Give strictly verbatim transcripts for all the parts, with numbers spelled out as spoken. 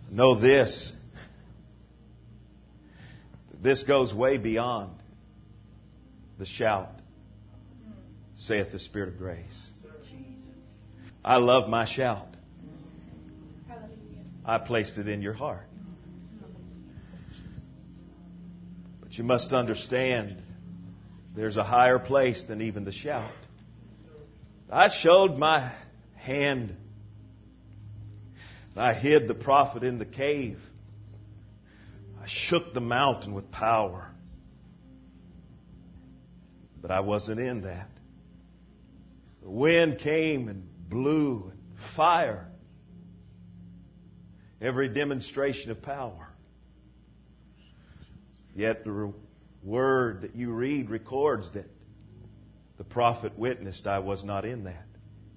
Know this. This goes way beyond the shout, saith the Spirit of grace. I love my shout. I placed it in your heart. But you must understand there's a higher place than even the shout. I showed my hand. I hid the prophet in the cave. I shook the mountain with power. But I wasn't in that. The wind came and blew, and fire. Every demonstration of power. Yet the word that you read records that the prophet witnessed, I was not in that.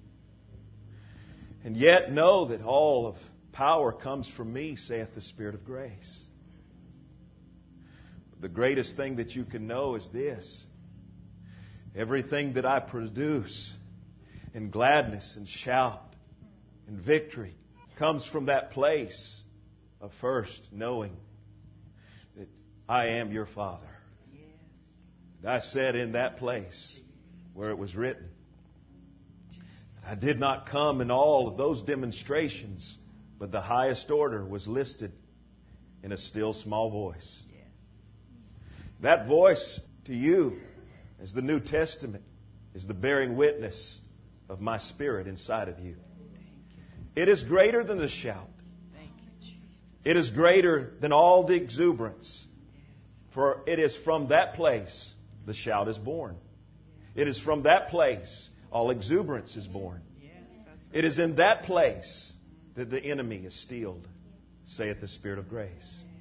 And yet know that all of power comes from me, saith the Spirit of grace. The greatest thing that you can know is this. Everything that I produce in gladness and shout and victory comes from that place of first knowing that I am your Father. And I said in that place where it was written, I did not come in all of those demonstrations, but the highest order was listed in a still small voice. That voice to you, as the New Testament, is the bearing witness of my Spirit inside of you. It is greater than the shout. It is greater than all the exuberance. For it is from that place the shout is born. It is from that place all exuberance is born. It is in that place that the enemy is steeled, saith the Spirit of grace.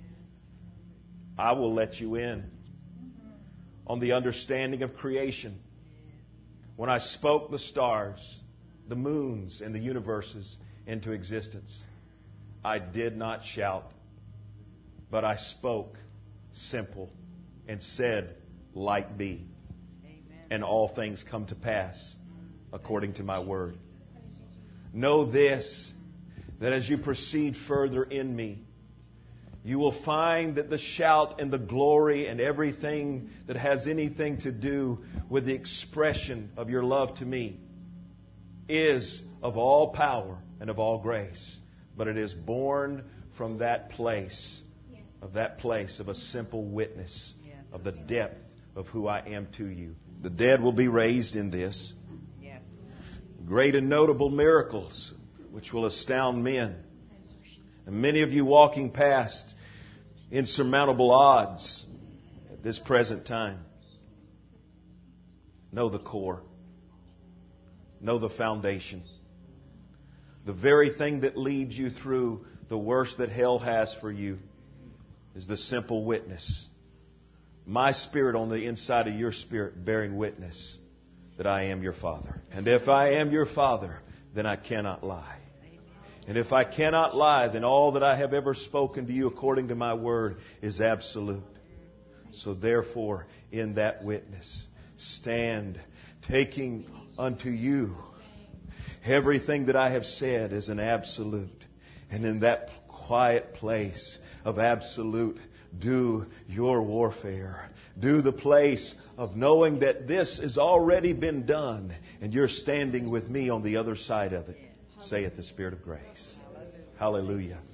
I will let you in on the understanding of creation. When I spoke the stars, the moons, and the universes into existence, I did not shout, but I spoke simple and said, light be. And all things come to pass according to my word. Know this, that as you proceed further in me, you will find that the shout and the glory and everything that has anything to do with the expression of your love to me is of all power and of all grace. But it is born from that place, of that place of a simple witness of the depth of who I am to you. The dead will be raised in this. Great and notable miracles which will astound men. And many of you walking past insurmountable odds at this present time. Know the core. Know the foundation. The very thing that leads you through the worst that hell has for you is the simple witness. My Spirit on the inside of your spirit bearing witness that I am your Father. And if I am your Father, then I cannot lie. And if I cannot lie, then all that I have ever spoken to you according to my word is absolute. So therefore, in that witness, stand taking unto you everything that I have said is an absolute. And in that quiet place of absolute, do your warfare. Do the place of knowing that this has already been done and you're standing with me on the other side of it, saith the Spirit of grace. Hallelujah.